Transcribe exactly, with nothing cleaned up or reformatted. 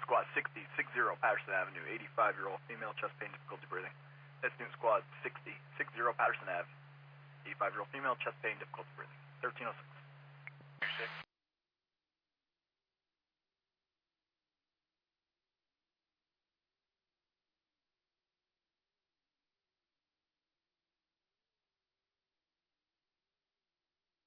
Squad sixty, sixty Patterson Avenue, eighty-five-year-old female, chest pain, difficulty breathing. That's Newton Squad sixty, sixty Patterson Avenue, eighty-five-year-old female, chest pain, difficulty breathing. thirteen oh six.